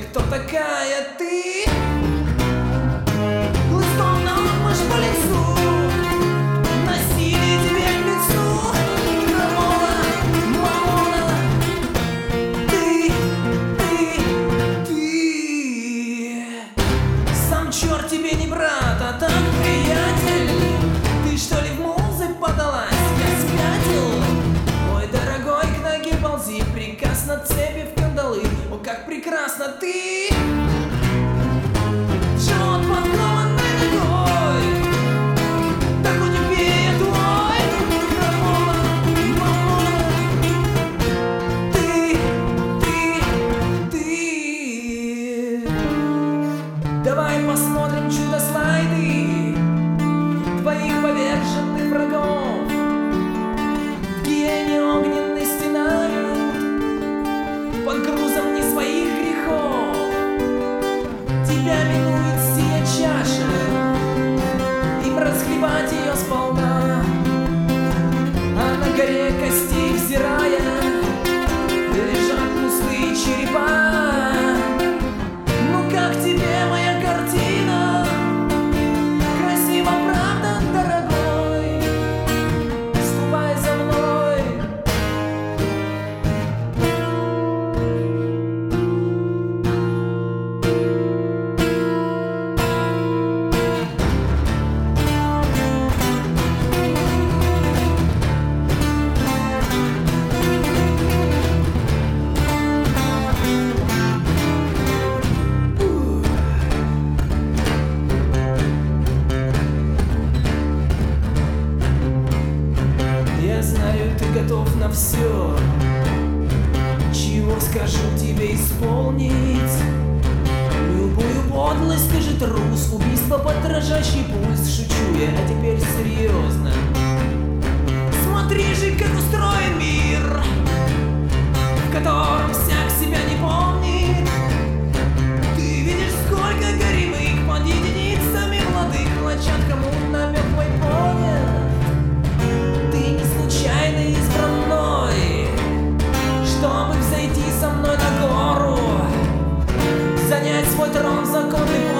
кто такая ты? Хлыстом наотмашь по лицу, насилие тебе к лицу. Рамона, Мамона, ты. Сам черт тебе не брат, а так приятель. Ты что ли в музы подалась? Я спятил. Ой, дорогой, к ноге ползи, приказ на цепи в кандалы. О, как прекрасно ты! Живот подкованной ногой, так у тебе твой. Рамона, Мамона, ты. Давай посмотрим чудо-слайды твоих поверженных врагов. Гений огненный стенают под грузом не своих грехов. Тебя минует сия чаша, им расхлебать ее сполна. А на горе костей взирая лежат пустые черепа. Ну как тебе моя картина? Красиво, правда, дорогой? Ступай за мной. Я знаю, ты готов на все, чего скажу тебе исполнить. Любую подлость, ты же трус, убийство под дрожащий пульс. Шучу я, а теперь серьезно. Смотри же, как устроен мир, в котором всяк себя не помнит. Ты видишь, сколько горемых под единицами молодых влачат, кому намек мой понят. Ты не случайно избран мной, чтобы взойти со мной на гору, занять свой трон в законный путь.